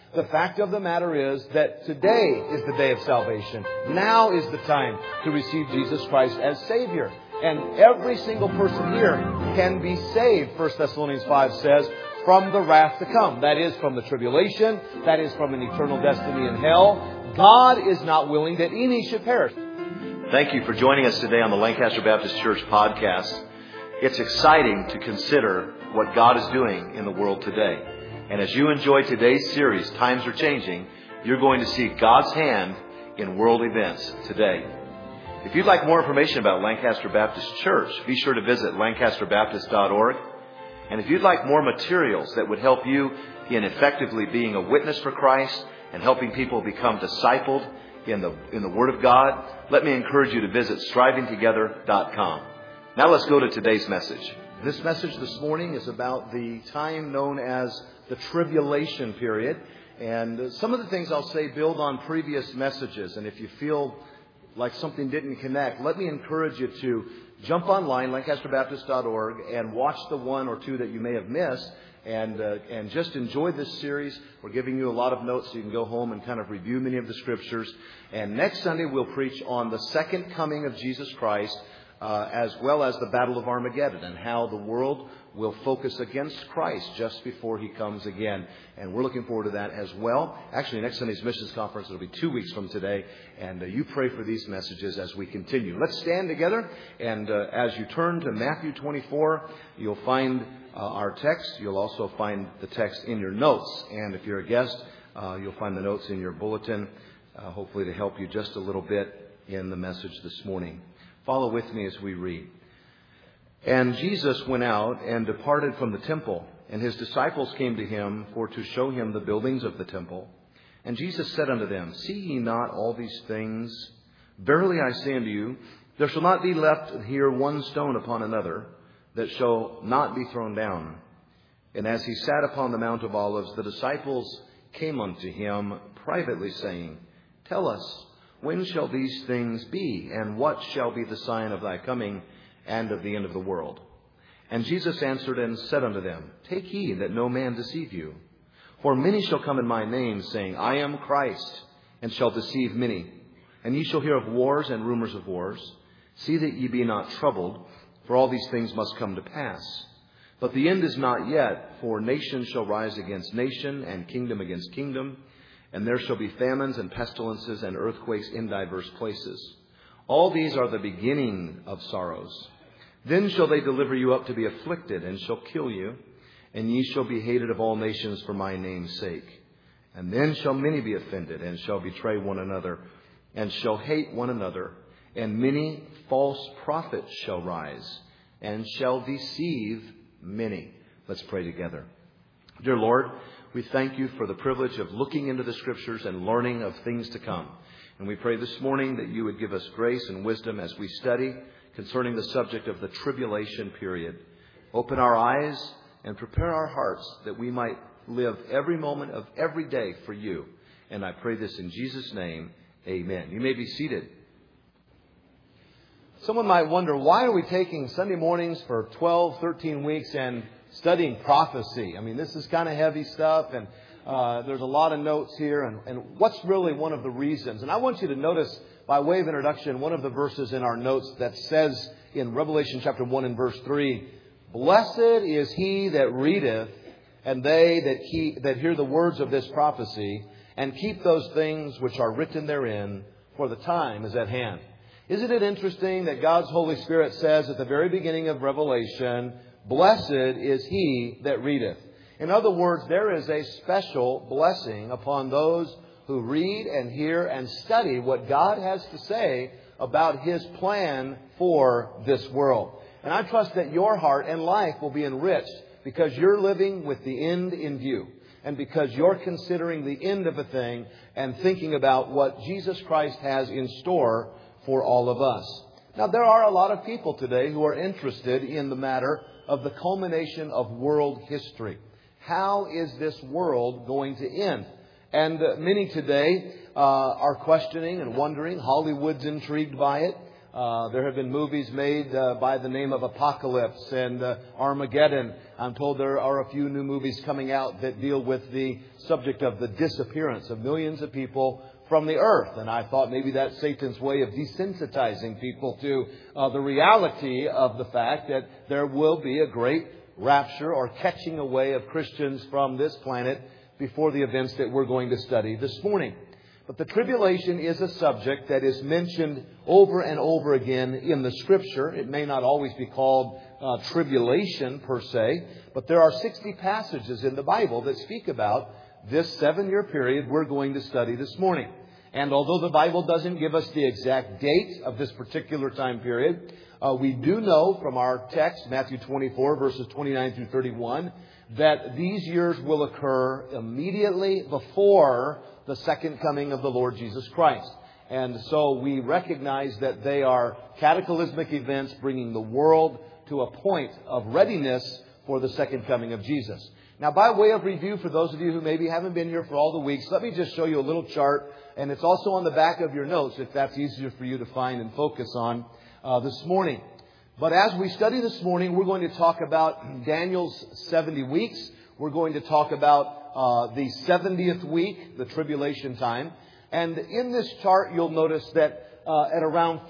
The fact of the matter is that today is the day of salvation. Now is the time to receive Jesus Christ as Savior. And every single person here can be saved, 1 Thessalonians 5 says, from the wrath to come. That is from the tribulation. That is from an eternal destiny in hell. God is not willing that any should perish. Thank you for joining us today on the Lancaster Baptist Church podcast. It's exciting to consider what God is doing in the world today. And as you enjoy today's series, Times Are Changing, you're going to see God's hand in world events today. If you'd like more information about Lancaster Baptist Church, be sure to visit lancasterbaptist.org. And if you'd like more materials that would help you in effectively being a witness for Christ and helping people become discipled in the Word of God, let me encourage you to visit strivingtogether.com. Now let's go to today's message. This message this morning is about the time known as the tribulation period. And some of the things I'll say build on previous messages. And if you feel like something didn't connect, let me encourage you to jump online, lancasterbaptist.org, and watch the one or two that you may have missed. And just enjoy this series. We're giving you a lot of notes so you can go home and kind of review many of the scriptures. And next Sunday we'll preach on the second coming of Jesus Christ, as well as the Battle of Armageddon and how the world will focus against Christ just before He comes again. And we're looking forward to that as well. Actually, next Sunday's Missions Conference, it'll be 2 weeks from today. And you pray for these messages as we continue. Let's stand together. And as you turn to Matthew 24, you'll find our text. You'll also find the text in your notes. And if you're a guest, you'll find the notes in your bulletin, hopefully to help you just a little bit in the message this morning. Follow with me as we read. And Jesus went out and departed from the temple, and His disciples came to Him for to show Him the buildings of the temple. And Jesus said unto them, See ye not all these things? Verily I say unto you, there shall not be left here one stone upon another that shall not be thrown down. And as He sat upon the Mount of Olives, the disciples came unto Him privately, saying, Tell us, when shall these things be? And what shall be the sign of thy coming and of the end of the world? And Jesus answered and said unto them, Take heed that no man deceive you. For many shall come in my name, saying, I am Christ, and shall deceive many. And ye shall hear of wars and rumors of wars. See that ye be not troubled, for all these things must come to pass. But the end is not yet, for nation shall rise against nation, and kingdom against kingdom. And there shall be famines and pestilences and earthquakes in divers places. All these are the beginning of sorrows. Then shall they deliver you up to be afflicted, and shall kill you. And ye shall be hated of all nations for my name's sake. And then shall many be offended, and shall betray one another, and shall hate one another. And many false prophets shall rise, and shall deceive many. Let's pray together. Dear Lord, we thank You for the privilege of looking into the Scriptures and learning of things to come. And we pray this morning that You would give us grace and wisdom as we study concerning the subject of the tribulation period. Open our eyes and prepare our hearts that we might live every moment of every day for You. And I pray this in Jesus' name. Amen. You may be seated. Someone might wonder, why are we taking Sunday mornings for 12, 13 weeks and studying prophecy? I mean, this is kind of heavy stuff, and there's a lot of notes here. And what's really one of the reasons? And I want you to notice, by way of introduction, one of the verses in our notes that says in Revelation chapter 1 and verse 3, Blessed is he that readeth, and they that hear the words of this prophecy, and keep those things which are written therein, for the time is at hand. Isn't it interesting that God's Holy Spirit says at the very beginning of Revelation, Blessed is he that readeth. In other words, there is a special blessing upon those who read and hear and study what God has to say about His plan for this world. And I trust that your heart and life will be enriched because you're living with the end in view. And because you're considering the end of a thing and thinking about what Jesus Christ has in store for all of us. Now, there are a lot of people today who are interested in the matter of the culmination of world history. How is this world going to end? And many today are questioning and wondering. Hollywood's intrigued by it. There have been movies made by the name of Apocalypse and Armageddon. I'm told there are a few new movies coming out that deal with the subject of the disappearance of millions of people from the earth. And I thought maybe that's Satan's way of desensitizing people to the reality of the fact that there will be a great rapture or catching away of Christians from this planet before the events that we're going to study this morning. But the tribulation is a subject that is mentioned over and over again in the Scripture. It may not always be called tribulation per se, but there are 60 passages in the Bible that speak about this 7-year period we're going to study this morning. And although the Bible doesn't give us the exact date of this particular time period, we do know from our text, Matthew 24, verses 29 through 31, that these years will occur immediately before the second coming of the Lord Jesus Christ. And so we recognize that they are cataclysmic events bringing the world to a point of readiness for the second coming of Jesus. Now, by way of review, for those of you who maybe haven't been here for all the weeks, let me just show you a little chart. And it's also on the back of your notes if that's easier for you to find and focus on this morning. But as we study this morning, we're going to talk about Daniel's 70 weeks. We're going to talk about the 70th week, the tribulation time. And in this chart, you'll notice that at around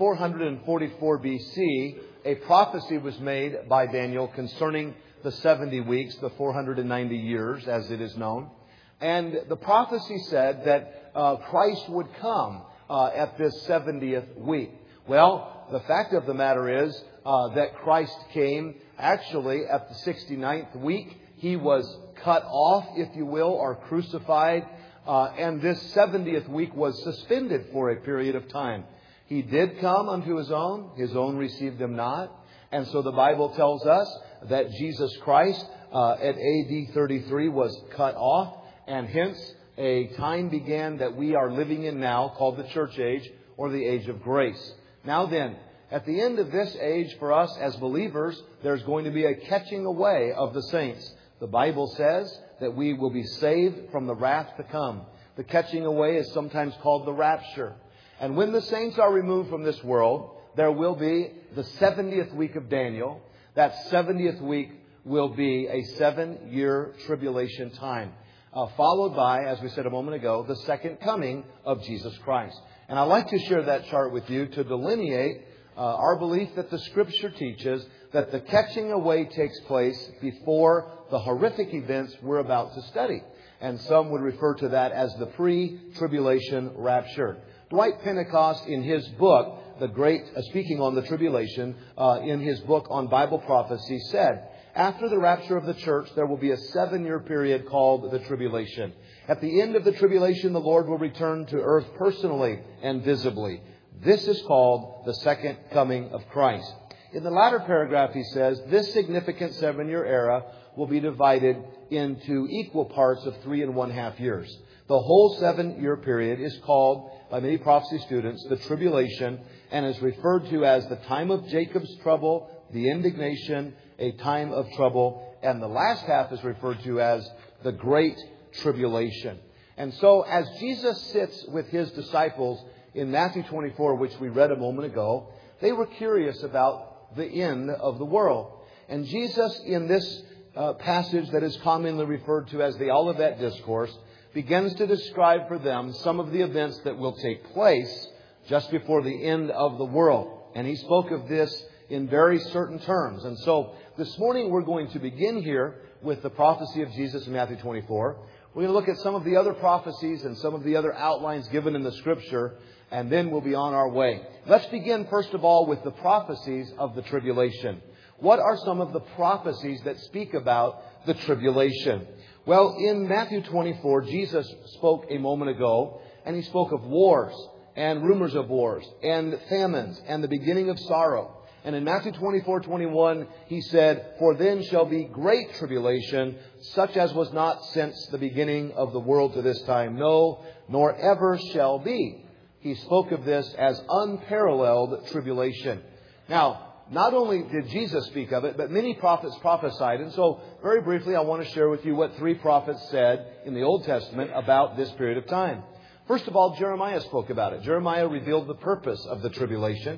444 BC, a prophecy was made by Daniel concerning the 70 weeks, the 490 years, as it is known. And the prophecy said that Christ would come at this 70th week. Well, the fact of the matter is that Christ came actually at the 69th week. He was cut off, if you will, or crucified. And this 70th week was suspended for a period of time. He did come unto His own received Him not. And so the Bible tells us that Jesus Christ at AD 33 was cut off. And hence a time began that we are living in now called the church age or the age of grace. Now then, at the end of this age for us as believers, there's going to be a catching away of the saints. The Bible says that we will be saved from the wrath to come. The catching away is sometimes called the rapture. And when the saints are removed from this world, there will be the 70th week of Daniel. That 70th week will be a 7-year tribulation time, followed by, as we said a moment ago, the second coming of Jesus Christ. And I'd like to share that chart with you to delineate our belief that the Scripture teaches that the catching away takes place before the horrific events we're about to study. And some would refer to that as the pre-tribulation rapture. Dwight Pentecost, in his book, speaking on the tribulation, in his book on Bible prophecy, said, after the rapture of the church, there will be a 7-year period called the tribulation. At the end of the tribulation, the Lord will return to earth personally and visibly. This is called the second coming of Christ. In the latter paragraph, he says, this significant 7-year era will be divided into equal parts of 3.5 years. The whole 7-year period is called, by many prophecy students, the tribulation, and is referred to as the time of Jacob's trouble, the indignation, a time of trouble, and the last half is referred to as the Great Tribulation. And so as Jesus sits with His disciples in Matthew 24, which we read a moment ago, they were curious about the end of the world. And Jesus, in this passage that is commonly referred to as the Olivet Discourse, begins to describe for them some of the events that will take place just before the end of the world. And He spoke of this in very certain terms. And so this morning we're going to begin here with the prophecy of Jesus in Matthew 24. We're going to look at some of the other prophecies and some of the other outlines given in the Scripture, and then we'll be on our way. Let's begin first of all with the prophecies of the tribulation. What are some of the prophecies that speak about the tribulation? Well, in Matthew 24, Jesus spoke a moment ago, and He spoke of wars and rumors of wars and famines and the beginning of sorrow. And in Matthew 24:21, He said, for then shall be great tribulation, such as was not since the beginning of the world to this time, no, nor ever shall be. He spoke of this as unparalleled tribulation. Now, not only did Jesus speak of it, but many prophets prophesied. And so, very briefly, I want to share with you what 3 prophets said in the Old Testament about this period of time. First of all, Jeremiah spoke about it. Jeremiah revealed the purpose of the tribulation.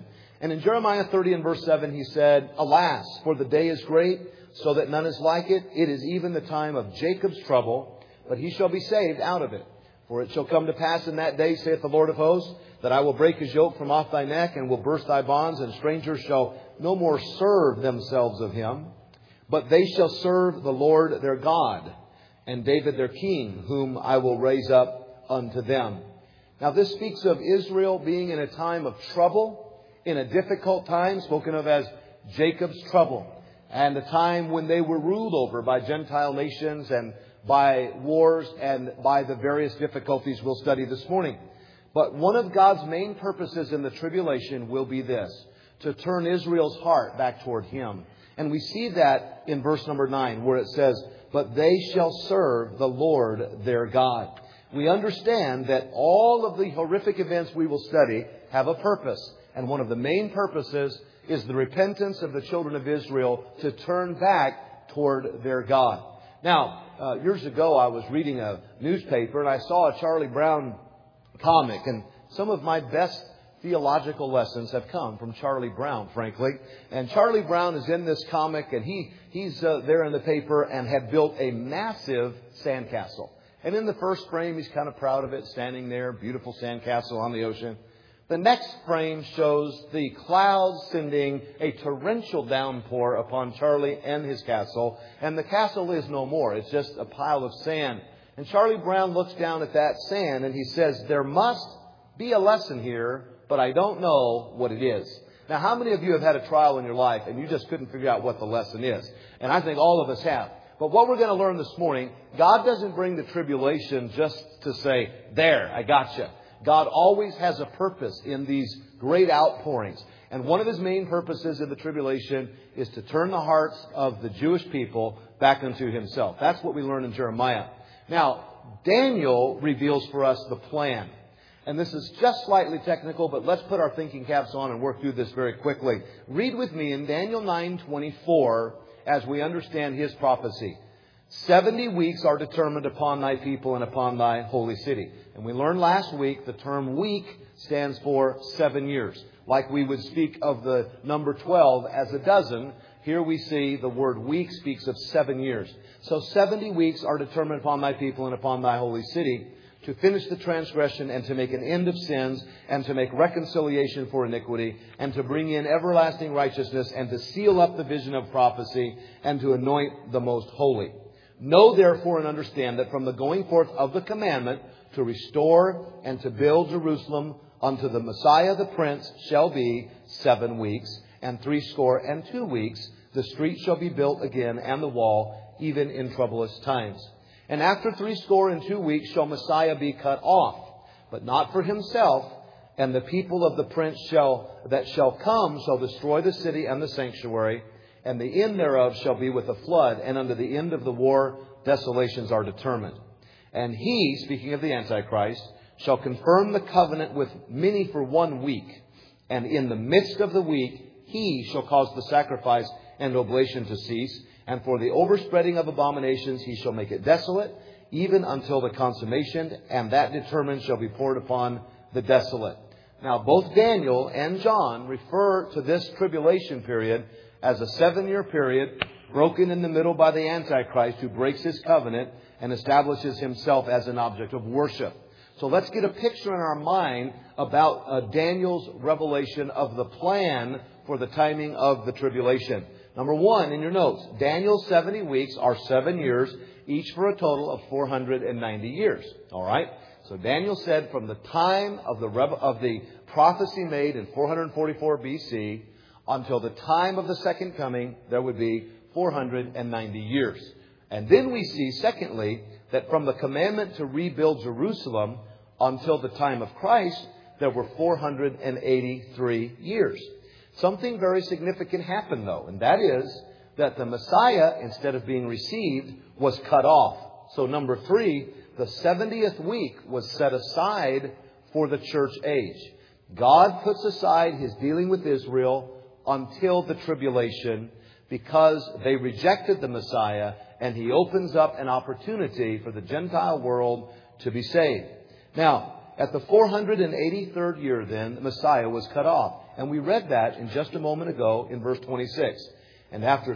And in Jeremiah 30 and verse 7, he said, "Alas, for the day is great, so that none is like it. It is even the time of Jacob's trouble, but he shall be saved out of it. For it shall come to pass in that day, saith the Lord of hosts, that I will break his yoke from off thy neck, and will burst thy bonds, and strangers shall no more serve themselves of him. But they shall serve the Lord their God, and David their king, whom I will raise up unto them." Now this speaks of Israel being in a time of trouble, in a difficult time, spoken of as Jacob's trouble, and a time when they were ruled over by Gentile nations and by wars and by the various difficulties we'll study this morning. But one of God's main purposes in the tribulation will be this: to turn Israel's heart back toward Him. And we see that in verse number 9, where it says, "But they shall serve the Lord their God." We understand that all of the horrific events we will study have a purpose. And one of the main purposes is the repentance of the children of Israel to turn back toward their God. Now, years ago I was reading a newspaper and I saw a Charlie Brown comic. And some of my best theological lessons have come from Charlie Brown, frankly. And Charlie Brown is in this comic, and he's there in the paper and had built a massive sandcastle. And in the first frame, he's kind of proud of it, standing there, beautiful sandcastle on the ocean. The next frame shows the clouds sending a torrential downpour upon Charlie and his castle. And the castle is no more. It's just a pile of sand. And Charlie Brown looks down at that sand and he says, "There must be a lesson here, but I don't know what it is." Now, how many of you have had a trial in your life and you just couldn't figure out what the lesson is? And I think all of us have. But what we're going to learn this morning, God doesn't bring the tribulation just to say, "There, I gotcha." God always has a purpose in these great outpourings. And one of His main purposes in the tribulation is to turn the hearts of the Jewish people back unto Himself. That's what we learn in Jeremiah. Now, Daniel reveals for us the plan. And this is just slightly technical, but let's put our thinking caps on and work through this very quickly. Read with me in Daniel 9:24 as we understand his prophecy. 70 weeks are determined upon thy people and upon thy holy city. And we learned last week the term week stands for 7 years. Like we would speak of the number 12 as a dozen, here we see the word week speaks of 7 years. So 70 weeks are determined upon thy people and upon thy holy city, to finish the transgression and to make an end of sins and to make reconciliation for iniquity and to bring in everlasting righteousness and to seal up the vision of prophecy and to anoint the most holy. Know therefore and understand that from the going forth of the commandment to restore and to build Jerusalem unto the Messiah the Prince shall be 7 weeks, and 62 weeks the street shall be built again and the wall, even in troublous times. And after 62 weeks shall Messiah be cut off, but not for himself, and the people of the Prince that shall come shall destroy the city and the sanctuary, and the end thereof shall be with a flood, and unto the end of the war desolations are determined. And he, speaking of the Antichrist, shall confirm the covenant with many for 1 week, and in the midst of the week he shall cause the sacrifice and oblation to cease, and for the overspreading of abominations he shall make it desolate, even until the consummation, and that determined shall be poured upon the desolate. Now, both Daniel and John refer to this tribulation period as a 7-year period broken in the middle by the Antichrist, who breaks his covenant and establishes himself as an object of worship. So let's get a picture in our mind about Daniel's revelation of the plan for the timing of the tribulation. Number 1, in your notes, Daniel's 70 weeks are 7 years, each for a total of 490 years. All right? So Daniel said from the time of the prophecy made in 444 BC until the time of the second coming, there would be 490 years. And then we see, secondly, that from the commandment to rebuild Jerusalem until the time of Christ, there were 483 years. Something very significant happened, though, and that is that the Messiah, instead of being received, was cut off. So number 3, the 70th week was set aside for the church age. God puts aside His dealing with Israel until the tribulation because they rejected the Messiah, and He opens up an opportunity for the Gentile world to be saved. Now, at the 483rd year then, the Messiah was cut off. And we read that in just a moment ago in verse 26. And after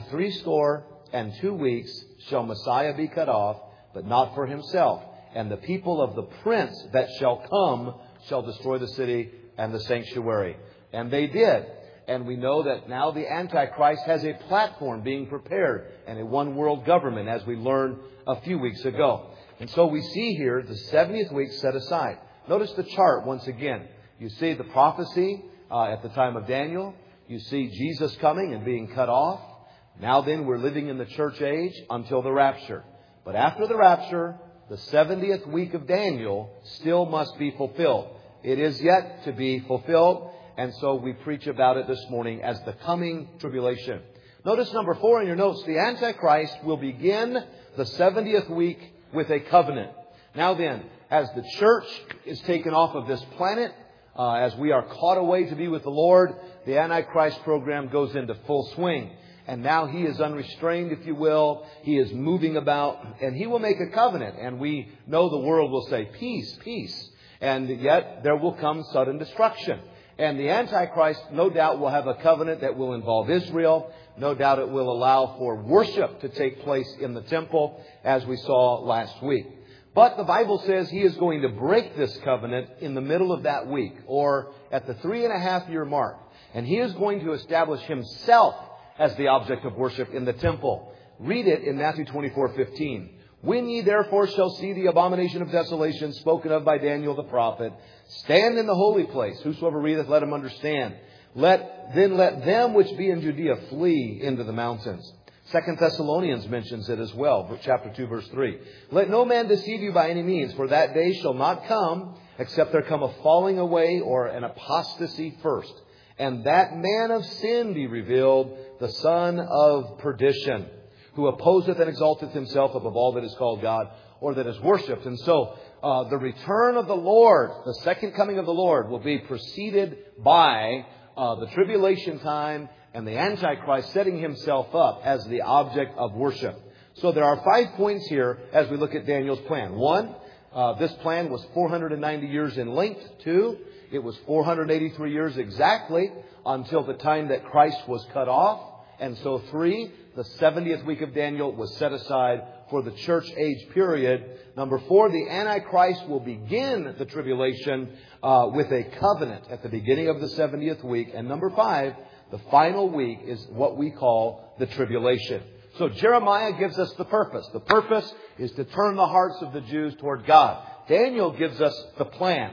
62 weeks shall Messiah be cut off, but not for himself. And the people of the prince that shall come shall destroy the city and the sanctuary. And they did. And we know that now the Antichrist has a platform being prepared and a one world government, as we learned a few weeks ago. And so we see here the 70th week set aside. Notice the chart once again. You see the prophecy at the time of Daniel. You see Jesus coming and being cut off. Now then, we're living in the church age until the rapture. But after the rapture, the 70th week of Daniel still must be fulfilled. It is yet to be fulfilled. And so we preach about it this morning as the coming tribulation. Notice number 4 in your notes. The Antichrist will begin the 70th week with a covenant. Now then, as the church is taken off of this planet, as we are caught away to be with the Lord, the Antichrist program goes into full swing. And now he is unrestrained, if you will. He is moving about, and he will make a covenant. And we know the world will say, peace, peace. And yet there will come sudden destruction. And the Antichrist, no doubt, will have a covenant that will involve Israel. No doubt it will allow for worship to take place in the temple, as we saw last week. But the Bible says he is going to break this covenant in the middle of that week, or at the 3.5-year mark. And he is going to establish himself as the object of worship in the temple. Read it in Matthew 24:15. When ye therefore shall see the abomination of desolation spoken of by Daniel the prophet, stand in the holy place. Whosoever readeth, let him understand. Let them which be in Judea flee into the mountains. 2 Thessalonians mentions it as well, chapter 2, verse 3. Let no man deceive you by any means, for that day shall not come, except there come a falling away or an apostasy first. And that man of sin be revealed, the son of perdition, who opposeth and exalteth himself above all that is called God, or that is worshipped. And so the return of the Lord, the second coming of the Lord, will be preceded by the tribulation time and the Antichrist setting himself up as the object of worship. So there are 5 points here as we look at Daniel's plan. 1, this plan was 490 years in length. 2, it was 483 years exactly until the time that Christ was cut off. And so 3, the 70th week of Daniel was set aside for the church age period. Number 4, the Antichrist will begin the tribulation with a covenant at the beginning of the 70th week. And number 5, the final week is what we call the tribulation. So Jeremiah gives us the purpose. The purpose is to turn the hearts of the Jews toward God. Daniel gives us the plan,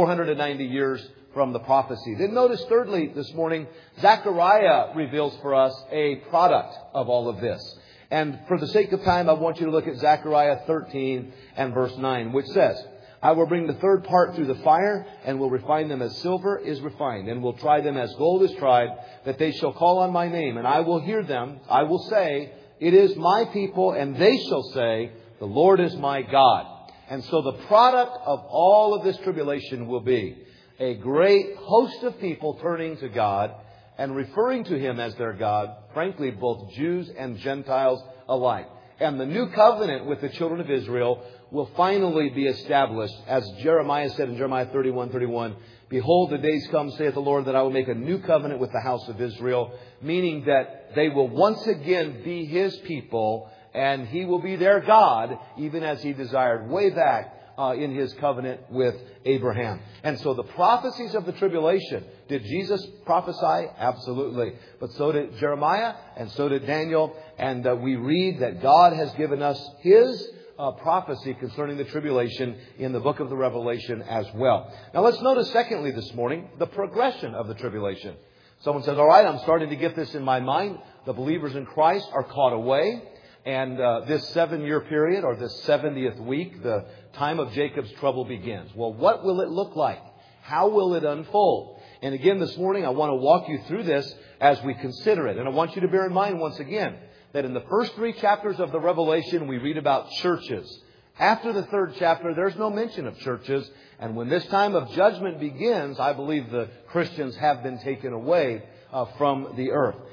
490 years from the prophecy. Then notice thirdly this morning, Zechariah reveals for us a product of all of this. And for the sake of time, I want you to look at Zechariah 13 and verse 9, which says, I will bring the third part through the fire, and will refine them as silver is refined, and will try them as gold is tried, that they shall call on my name, and I will hear them. I will say, it is my people, and they shall say, the Lord is my God. And so the product of all of this tribulation will be a great host of people turning to God and referring to Him as their God, frankly, both Jews and Gentiles alike. And the new covenant with the children of Israel will finally be established. As Jeremiah said in Jeremiah 31:31, behold, the days come, saith the Lord, that I will make a new covenant with the house of Israel, meaning that they will once again be His people, and He will be their God, even as He desired way back in His covenant with Abraham. And so the prophecies of the tribulation, did Jesus prophesy? Absolutely. But so did Jeremiah, and so did Daniel. And we read that God has given us His prophecy concerning the tribulation in the book of the Revelation as well. Now let's notice secondly this morning, the progression of the tribulation. Someone says, all right, I'm starting to get this in my mind. The believers in Christ are caught away. And this 7-year period, or this 70th week, the time of Jacob's trouble begins. Well, what will it look like? How will it unfold? And again, this morning, I want to walk you through this as we consider it. And I want you to bear in mind once again that in the first 3 chapters of the Revelation, we read about churches. After the 3rd chapter, there's no mention of churches. And when this time of judgment begins, I believe the Christians have been taken away from the earth.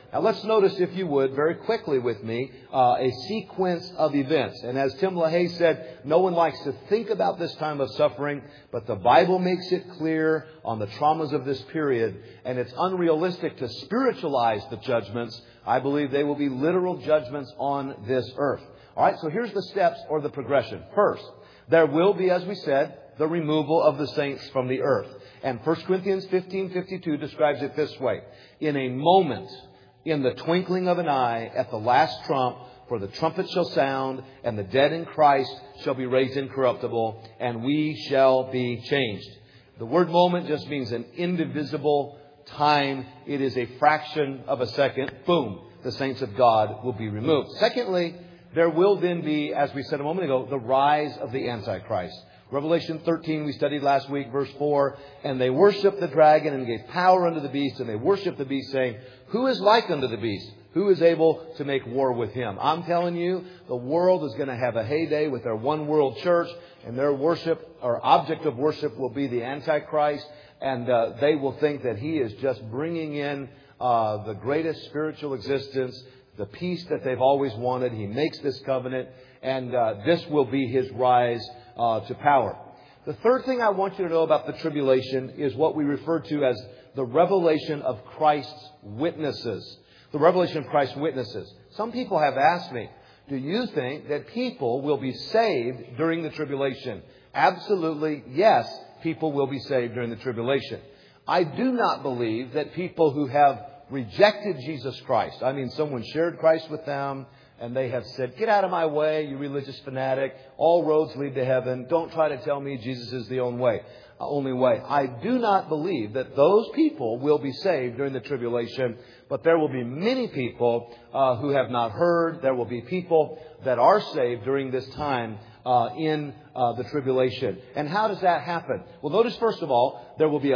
Now let's notice, if you would, very quickly with me, a sequence of events. And as Tim LaHaye said, no one likes to think about this time of suffering, but the Bible makes it clear on the traumas of this period, and it's unrealistic to spiritualize the judgments. I believe they will be literal judgments on this earth. All right, so here's the steps or the progression. First, there will be, as we said, the removal of the saints from the earth. And 1 Corinthians 15:52 describes it this way. In a moment, in the twinkling of an eye, at the last trump, for the trumpet shall sound, and the dead in Christ shall be raised incorruptible, and we shall be changed. The word moment just means an indivisible time. It is a fraction of a second. Boom, the saints of God will be removed. Secondly, there will then be, as we said a moment ago, the rise of the Antichrist. Revelation 13, we studied last week, verse 4, and they worshiped the dragon and gave power unto the beast, and they worshiped the beast, saying, who is like unto the beast? Who is able to make war with him? I'm telling you, the world is going to have a heyday with their one world church, and their worship or object of worship will be the Antichrist, and they will think that he is just bringing in the greatest spiritual existence, the peace that they've always wanted. He makes this covenant, and this will be his rise to power. The third thing I want you to know about the tribulation is what we refer to as the revelation of Christ's witnesses. The revelation of Christ's witnesses. Some people have asked me, do you think that people will be saved during the tribulation? Absolutely, yes, people will be saved during the tribulation. I do not believe that people who have rejected Jesus Christ, I mean, someone shared Christ with them, and they have said, get out of my way, you religious fanatic. All roads lead to heaven. Don't try to tell me Jesus is the only way. I do not believe that those people will be saved during the tribulation, but there will be many people who have not heard. There will be people that are saved during this time in the tribulation. And how does that happen? Well, notice first of all, there will be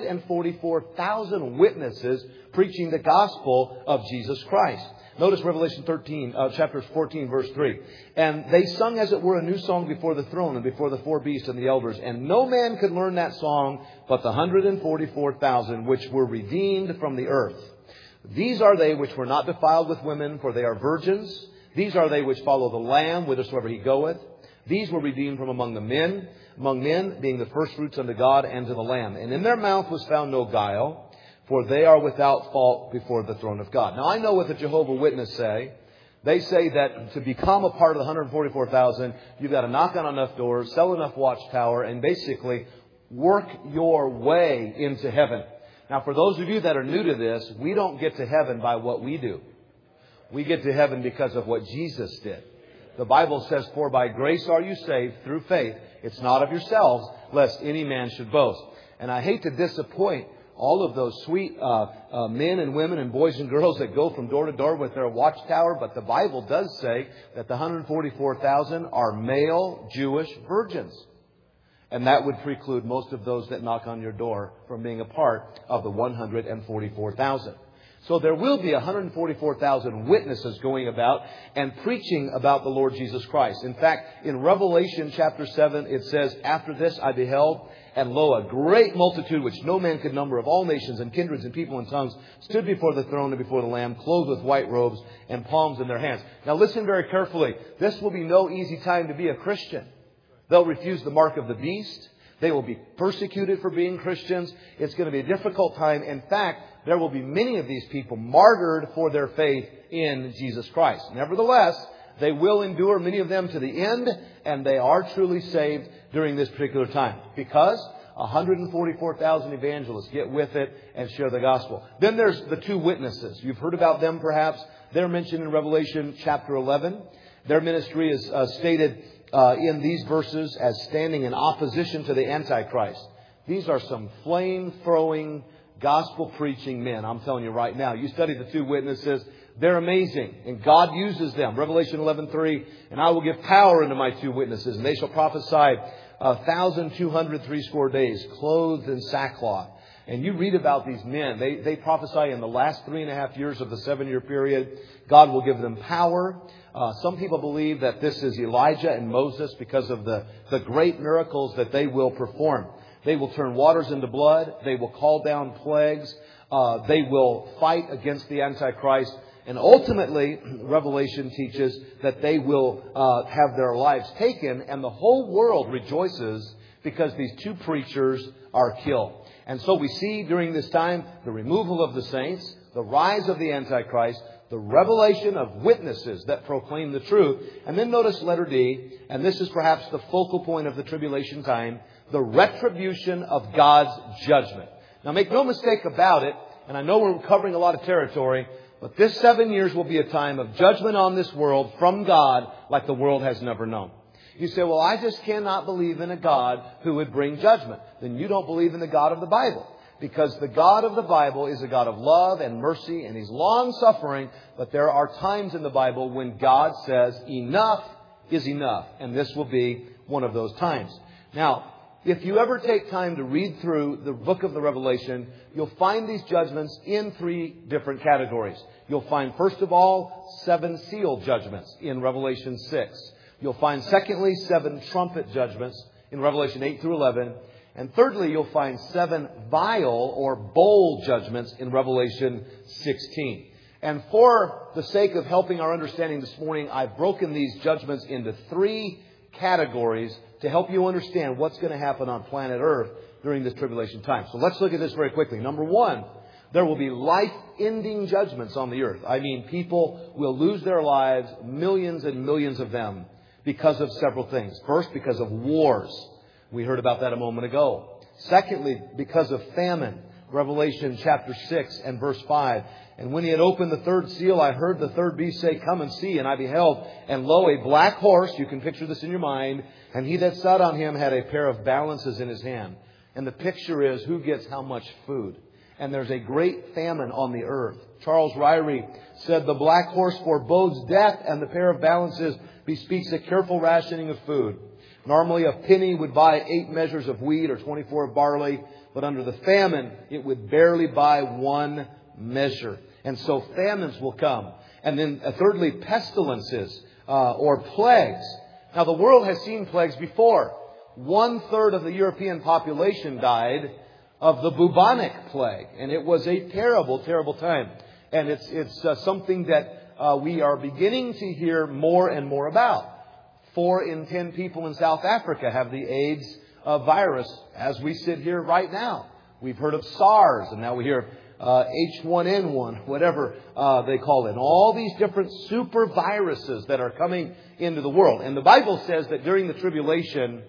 144,000 witnesses preaching the gospel of Jesus Christ. Notice Revelation 13, chapter 14, verse 3. And they sung, as it were, a new song before the throne and before the four beasts and the elders. And no man could learn that song but the 144,000 which were redeemed from the earth. These are they which were not defiled with women, for they are virgins. These are they which follow the Lamb whithersoever he goeth. These were redeemed from among men being the firstfruits unto God and to the Lamb. And in their mouth was found no guile, for they are without fault before the throne of God. Now, I know what the Jehovah's Witnesses say. They say that to become a part of the 144,000, you've got to knock on enough doors, sell enough watchtower, and basically work your way into heaven. Now, for those of you that are new to this, we don't get to heaven by what we do. We get to heaven because of what Jesus did. The Bible says, for by grace are you saved through faith. It's not of yourselves, lest any man should boast. And I hate to disappoint all of those sweet men and women and boys and girls that go from door to door with their watchtower. But the Bible does say that the 144,000 are male Jewish virgins. And that would preclude most of those that knock on your door from being a part of the 144,000. So there will be 144,000 witnesses going about and preaching about the Lord Jesus Christ. In fact, in Revelation chapter 7, it says, after this I beheld, and lo, a great multitude which no man could number, of all nations and kindreds and people and tongues, stood before the throne and before the Lamb, clothed with white robes and palms in their hands. Now listen very carefully. This will be no easy time to be a Christian. They'll refuse the mark of the beast. They will be persecuted for being Christians. It's going to be a difficult time. In fact, there will be many of these people martyred for their faith in Jesus Christ. Nevertheless, they will endure, many of them, to the end, and they are truly saved during this particular time. Because 144,000 evangelists get with it and share the gospel. Then there's the two witnesses. You've heard about them perhaps. They're mentioned in Revelation chapter 11. Their ministry is stated in these verses as standing in opposition to the Antichrist. These are some flame-throwing, gospel-preaching men. I'm telling you right now. You study the two witnesses. They're amazing. And God uses them. Revelation 11:3. And I will give power unto my two witnesses. And they shall prophesy 1,260 days, clothed in sackcloth. And you read about these men. They prophesy in the last 3.5 years of the 7-year period. God will give them power. Some people believe that this is Elijah and Moses because of the great miracles that they will perform. They will turn waters into blood. They will call down plagues. They will fight against the Antichrist. And ultimately, Revelation teaches that they will have their lives taken, and the whole world rejoices because these two preachers are killed. And so we see during this time the removal of the saints, the rise of the Antichrist, the revelation of witnesses that proclaim the truth. And then notice letter D, and this is perhaps the focal point of the tribulation time, the retribution of God's judgment. Now make no mistake about it, and I know we're covering a lot of territory, but this 7 years will be a time of judgment on this world from God like the world has never known. You say, well, I just cannot believe in a God who would bring judgment. Then you don't believe in the God of the Bible. Because the God of the Bible is a God of love and mercy, and He's long-suffering. But there are times in the Bible when God says, enough is enough. And this will be one of those times. Now, if you ever take time to read through the book of the Revelation, you'll find these judgments in 3 different categories. You'll find, first of all, 7 seal judgments in Revelation 6. You'll find, secondly, 7 trumpet judgments in Revelation 8 through 11. And thirdly, you'll find 7 vial or bowl judgments in Revelation 16. And for the sake of helping our understanding this morning, I've broken these judgments into 3 categories to help you understand what's going to happen on planet Earth during this tribulation time. So let's look at this very quickly. Number 1, there will be life-ending judgments on the earth. I mean, people will lose their lives, millions and millions of them, because of several things. First, because of wars. We heard about that a moment ago. Secondly, because of famine. Revelation chapter 6 and verse 5. And when He had opened the 3rd seal, I heard the 3rd beast say, come and see. And I beheld, and lo, a black horse. You can picture this in your mind. And he that sat on him had a pair of balances in his hand. And the picture is who gets how much food. And there's a great famine on the earth. Charles Ryrie said the black horse forebodes death, and the pair of balances bespeaks a careful rationing of food. Normally a penny would buy 8 measures of wheat or 24 of barley, but under the famine it would barely buy 1 measure. And so famines will come. And then thirdly, pestilences or plagues. Now the world has seen plagues before. 1/3 of the European population died of the bubonic plague. And it was a terrible, terrible time. And it's something that we are beginning to hear more and more about. 4 in 10 people in South Africa have the AIDS virus as we sit here right now. We've heard of SARS, and now we hear H1N1, whatever they call it. And all these different super viruses that are coming into the world. And the Bible says that during the tribulation,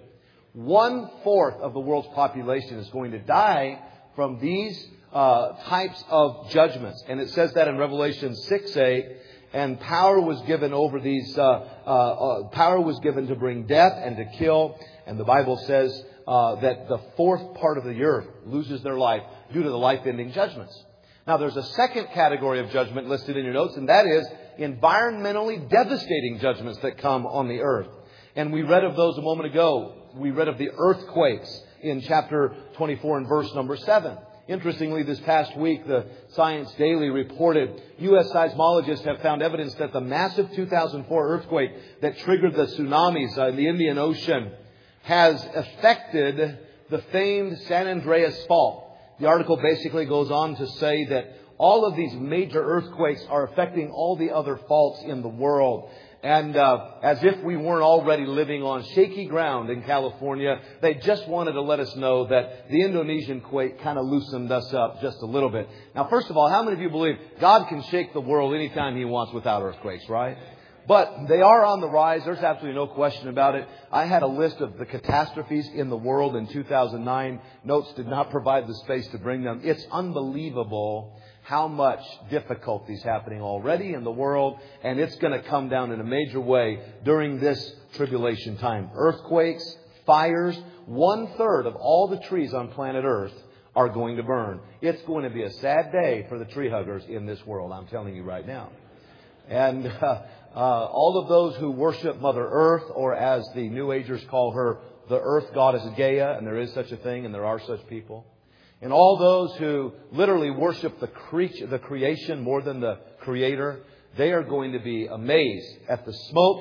1/4 of the world's population is going to die from these types of judgments. And it says that in Revelation 6:8. And power was given over these, power was given to bring death and to kill. And the Bible says that the 4th part of the earth loses their life due to the life-ending judgments. Now there's a second category of judgment listed in your notes, and that is environmentally devastating judgments that come on the earth. And we read of those a moment ago. We read of the earthquakes in chapter 24 and verse number 7. Interestingly, this past week, the Science Daily reported U.S. seismologists have found evidence that the massive 2004 earthquake that triggered the tsunamis in the Indian Ocean has affected the famed San Andreas Fault. The article basically goes on to say that all of these major earthquakes are affecting all the other faults in the world. And as if we weren't already living on shaky ground in California, they just wanted to let us know that the Indonesian quake kind of loosened us up just a little bit. Now, first of all, how many of you believe God can shake the world anytime He wants without earthquakes, right? But they are on the rise. There's absolutely no question about it. I had a list of the catastrophes in the world in 2009. Notes did not provide the space to bring them. It's unbelievable how much difficulty is happening already in the world, and it's going to come down in a major way during this tribulation time. Earthquakes, fires, 1/3 of all the trees on planet Earth are going to burn. It's going to be a sad day for the tree huggers in this world, I'm telling you right now. And all of those who worship Mother Earth, or as the New Agers call her, the Earth Goddess Gaia, and there is such a thing, and there are such people. And all those who literally worship the creation more than the Creator, they are going to be amazed at the smoke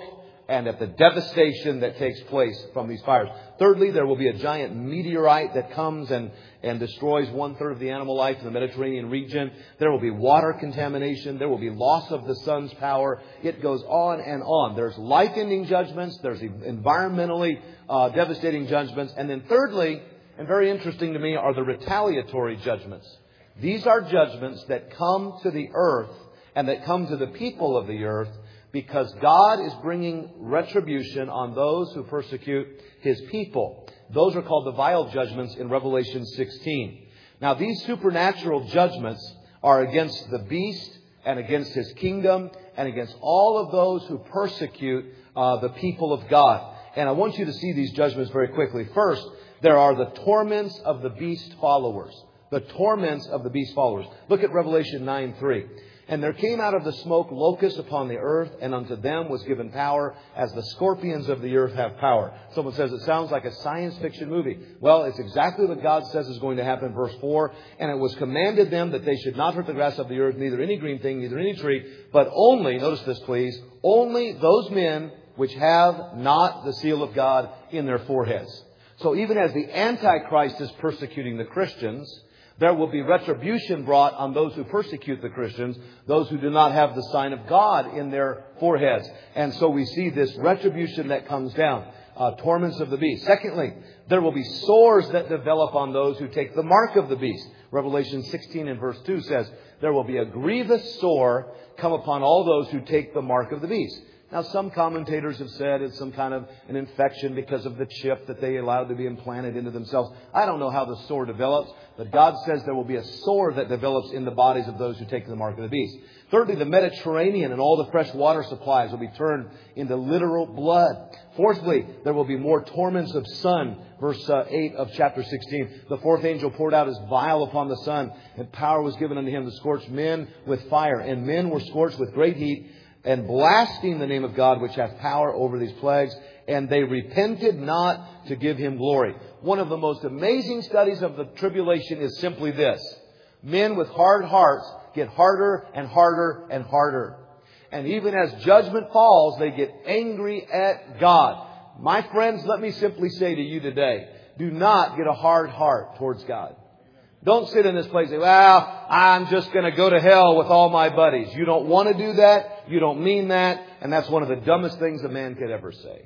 and at the devastation that takes place from these fires. Thirdly, there will be a giant meteorite that comes and destroys 1/3 of the animal life in the Mediterranean region. There will be water contamination. There will be loss of the sun's power. It goes on and on. There's life-ending judgments. There's environmentally devastating judgments. And then thirdly, and very interesting to me, are the retaliatory judgments. These are judgments that come to the earth and that come to the people of the earth because God is bringing retribution on those who persecute His people. Those are called the vial judgments in Revelation 16. Now, these supernatural judgments are against the beast and against his kingdom and against all of those who persecute the people of God. And I want you to see these judgments very quickly. First, there are the torments of the beast followers. The torments of the beast followers. Look at Revelation 9:3. And there came out of the smoke locusts upon the earth, and unto them was given power, as the scorpions of the earth have power. Someone says it sounds like a science fiction movie. Well, it's exactly what God says is going to happen in verse 4. And it was commanded them that they should not hurt the grass of the earth, neither any green thing, neither any tree, but only, notice this please, only those men which have not the seal of God in their foreheads. So even as the Antichrist is persecuting the Christians, there will be retribution brought on those who persecute the Christians, those who do not have the sign of God in their foreheads. And so we see this retribution that comes down, torments of the beast. Secondly, there will be sores that develop on those who take the mark of the beast. Revelation 16 and verse 2 says, there will be a grievous sore come upon all those who take the mark of the beast. Now, some commentators have said it's some kind of an infection because of the chip that they allowed to be implanted into themselves. I don't know how the sore develops, but God says there will be a sore that develops in the bodies of those who take the mark of the beast. Thirdly, the Mediterranean and all the fresh water supplies will be turned into literal blood. Fourthly, there will be more torments of sun. Verse 8 of chapter 16. The fourth angel poured out his vial upon the sun, and power was given unto him to scorch men with fire. And men were scorched with great heat, and blasphemed the name of God, which hath power over these plagues, and they repented not to give Him glory. One of the most amazing studies of the tribulation is simply this. Men with hard hearts get harder and harder and harder. And even as judgment falls, they get angry at God. My friends, let me simply say to you today, do not get a hard heart towards God. Don't sit in this place and say, well, I'm just going to go to hell with all my buddies. You don't want to do that. You don't mean that. And that's one of the dumbest things a man could ever say.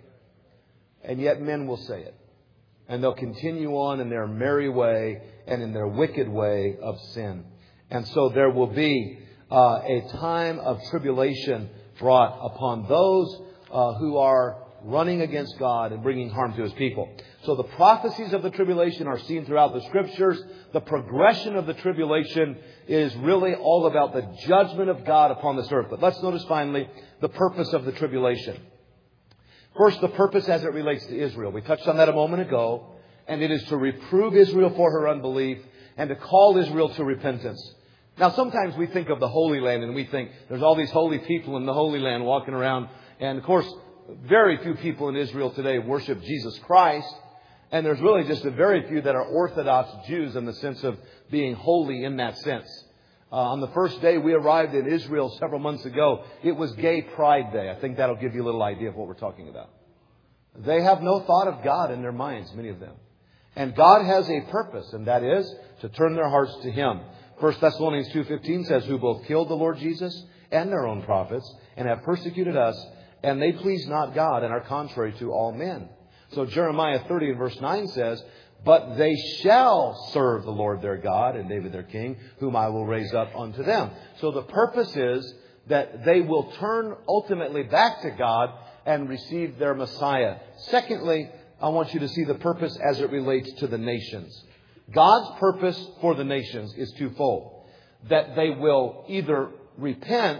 And yet men will say it. And they'll continue on in their merry way and in their wicked way of sin. And so there will be a time of tribulation brought upon those who are running against God and bringing harm to His people. So the prophecies of the tribulation are seen throughout the Scriptures. The progression of the tribulation is really all about the judgment of God upon this earth. But let's notice finally the purpose of the tribulation. First, the purpose as it relates to Israel. We touched on that a moment ago. And it is to reprove Israel for her unbelief and to call Israel to repentance. Now, sometimes we think of the Holy Land and we think there's all these holy people in the Holy Land walking around. And, of course, very few people in Israel today worship Jesus Christ. And there's really just a very few that are Orthodox Jews in the sense of being holy in that sense. On the first day we arrived in Israel several months ago, it was Gay Pride Day. I think that'll give you a little idea of what we're talking about. They have no thought of God in their minds, many of them. And God has a purpose, and that is to turn their hearts to Him. 1 Thessalonians 2:15 says, who both killed the Lord Jesus and their own prophets, and have persecuted us, and they please not God, and are contrary to all men. So Jeremiah 30 and verse 9 says, but they shall serve the Lord their God and David their king, whom I will raise up unto them. So the purpose is that they will turn ultimately back to God and receive their Messiah. Secondly, I want you to see the purpose as it relates to the nations. God's purpose for the nations is twofold. That they will either repent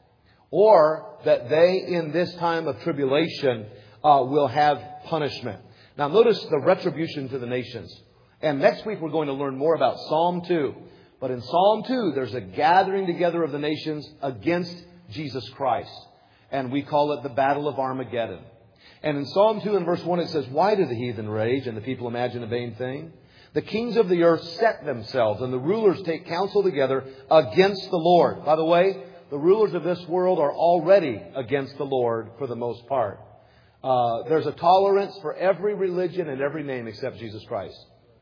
or that they, in this time of tribulation, will have punishment. Now notice the retribution to the nations. And next week we're going to learn more about Psalm 2. But in Psalm 2, there's a gathering together of the nations against Jesus Christ. And we call it the Battle of Armageddon. And in Psalm 2 and verse 1 it says, why do the heathen rage and the people imagine a vain thing? The kings of the earth set themselves and the rulers take counsel together against the Lord. By the way, the rulers of this world are already against the Lord for the most part. There's a tolerance for every religion and every name except Jesus Christ.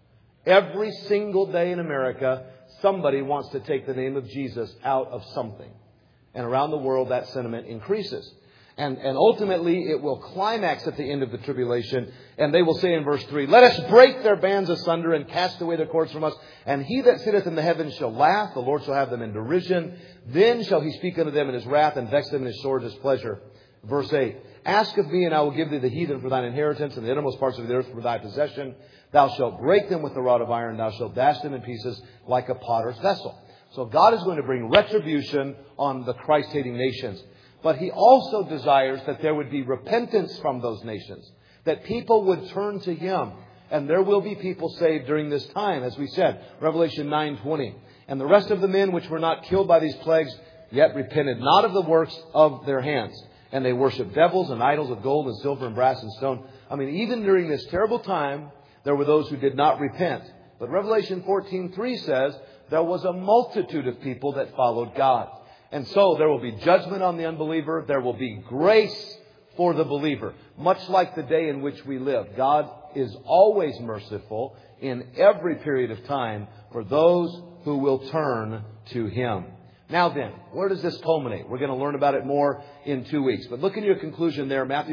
Every single day in America, somebody wants to take the name of Jesus out of something. And around the world, that sentiment increases. And ultimately, it will climax at the end of the tribulation. And they will say in verse 3, "Let us break their bands asunder and cast away their cords from us. And he that sitteth in the heavens shall laugh. The Lord shall have them in derision. Then shall he speak unto them in his wrath and vex them in his sword, his pleasure." Verse 8, "Ask of me, and I will give thee the heathen for thine inheritance, and the innermost parts of the earth for thy possession. Thou shalt break them with the rod of iron. Thou shalt dash them in pieces like a potter's vessel." So God is going to bring retribution on the Christ-hating nations. But He also desires that there would be repentance from those nations, that people would turn to Him. And there will be people saved during this time, as we said, Revelation 9:20. "And the rest of the men which were not killed by these plagues yet repented not of the works of their hands. And they worshiped devils and idols of gold and silver and brass and stone." I mean, even during this terrible time, there were those who did not repent. But Revelation 14:3 says there was a multitude of people that followed God. And so there will be judgment on the unbeliever. There will be grace for the believer. Much like the day in which we live. God is always merciful in every period of time for those who will turn to Him. Now then, where does this culminate? We're going to learn about it more in 2 weeks. But look in your conclusion there, Matthew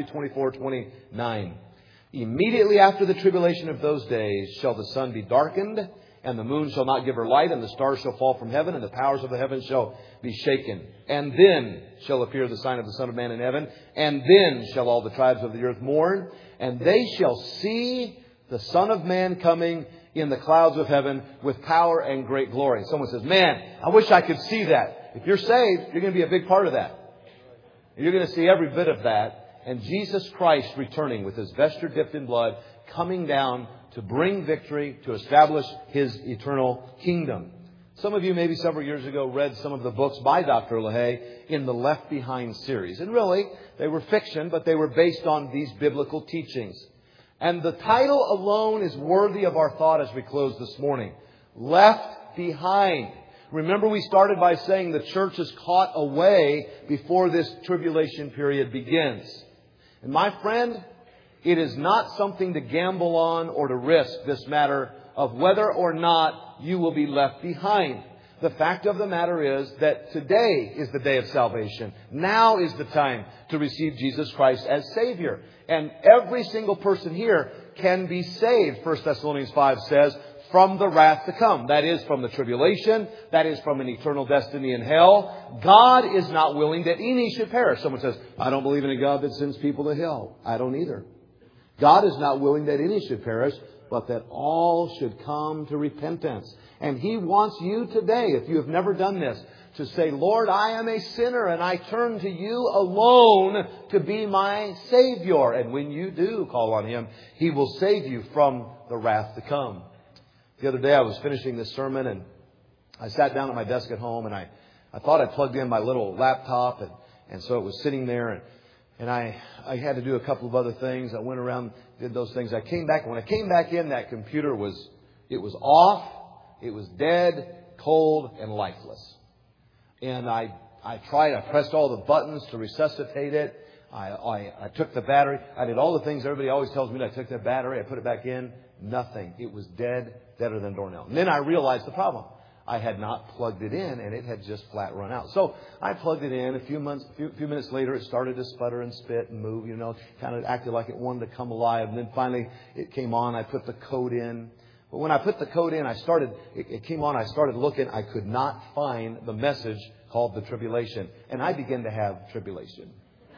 24:29. "Immediately after the tribulation of those days shall the sun be darkened, and the moon shall not give her light, and the stars shall fall from heaven, and the powers of the heavens shall be shaken. And then shall appear the sign of the Son of Man in heaven, and then shall all the tribes of the earth mourn, and they shall see the Son of Man coming in the clouds of heaven with power and great glory." Someone says, "Man, I wish I could see that." If you're saved, you're going to be a big part of that. You're going to see every bit of that. And Jesus Christ returning with His vesture dipped in blood, coming down to bring victory, to establish His eternal kingdom. Some of you maybe several years ago read some of the books by Dr. LaHaye in the Left Behind series. And really, they were fiction, but they were based on these biblical teachings. And the title alone is worthy of our thought as we close this morning. Left Behind. Remember, we started by saying the church is caught away before this tribulation period begins. And my friend, it is not something to gamble on or to risk, this matter of whether or not you will be left behind. The fact of the matter is that today is the day of salvation. Now is the time to receive Jesus Christ as Savior. And every single person here can be saved, 1 Thessalonians 5 says, from the wrath to come. That is from the tribulation. That is from an eternal destiny in hell. God is not willing that any should perish. Someone says, "I don't believe in a God that sends people to hell." I don't either. God is not willing that any should perish, but that all should come to repentance. And He wants you today, if you have never done this, to say, "Lord, I am a sinner and I turn to You alone to be my Savior." And when you do call on Him, He will save you from the wrath to come. The other day I was finishing this sermon and I sat down at my desk at home and I thought I plugged in my little laptop and so it was sitting there and I had to do a couple of other things. I went around, did those things. I came back. When I came back in, that computer was off. It was dead, cold, and lifeless. And I pressed all the buttons to resuscitate it. I took the battery. I did all the things everybody always tells me. I took that battery. I put it back in. Nothing. It was dead, deader than doornail. And then I realized the problem. I had not plugged it in and it had just flat run out. So I plugged it in. A few minutes later, it started to sputter and spit and move, kind of acted like it wanted to come alive. And then finally it came on. I put the code in. But when I put the code in, it came on. I started looking. I could not find the message called the tribulation. And I began to have tribulation.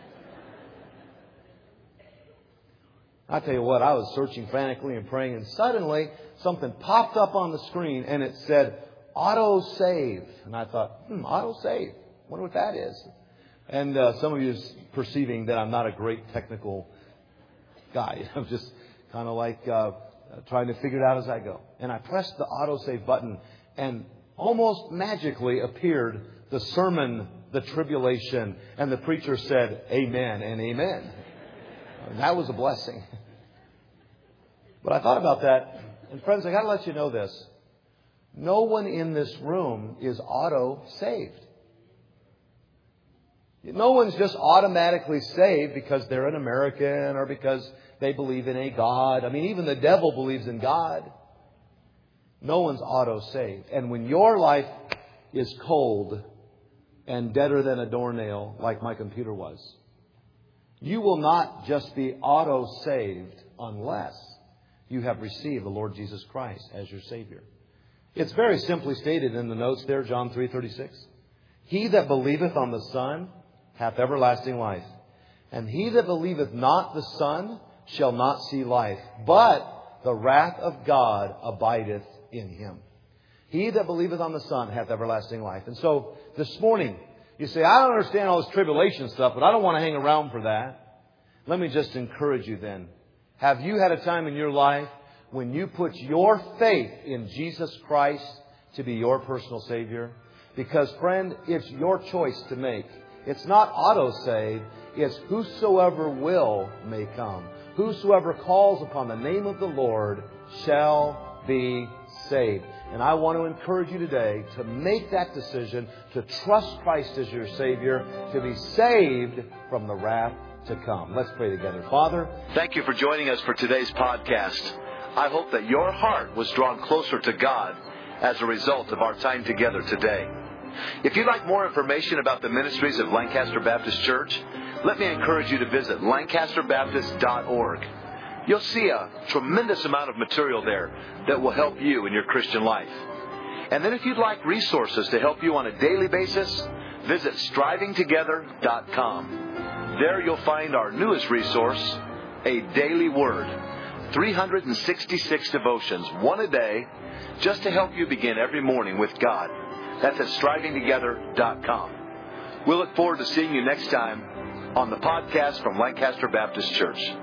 I tell you what, I was searching frantically and praying, and suddenly something popped up on the screen and it said, "Auto save." And I thought, auto save. Wonder what that is. And some of you is perceiving that I'm not a great technical guy. I'm just kind of like trying to figure it out as I go. And I pressed the auto save button and almost magically appeared the sermon, The Tribulation. And the preacher said, "Amen and amen." And that was a blessing. But I thought about that. And friends, I got to let you know this. No one in this room is auto saved. No one's just automatically saved because they're an American or because they believe in a God. I mean, even the devil believes in God. No one's auto-saved. And when your life is cold and deader than a doornail, like my computer was, you will not just be auto-saved unless you have received the Lord Jesus Christ as your Savior. It's very simply stated in the notes there, John 3:36. He that believeth on the Son hath everlasting life. And he that believeth not the Son shall not see life, but the wrath of God abideth in him. He that believeth on the Son hath everlasting life. And so this morning, you say, I don't understand all this tribulation stuff, but I don't want to hang around for that. Let me just encourage you then. Have you had a time in your life when you put your faith in Jesus Christ to be your personal Savior? Because, friend, it's your choice to make. It's not auto-saved. It's whosoever will may come. Whosoever calls upon the name of the Lord shall be saved. And I want to encourage you today to make that decision, to trust Christ as your Savior, to be saved from the wrath to come. Let's pray together. Father, thank you for joining us for today's podcast. I hope that your heart was drawn closer to God as a result of our time together today. If you'd like more information about the ministries of Lancaster Baptist Church, let me encourage you to visit lancasterbaptist.org. You'll see a tremendous amount of material there that will help you in your Christian life. And then if you'd like resources to help you on a daily basis, visit strivingtogether.com. There you'll find our newest resource, a daily word. 366 devotions, one a day, just to help you begin every morning with God. That's at strivingtogether.com. We'll look forward to seeing you next time on the podcast from Lancaster Baptist Church.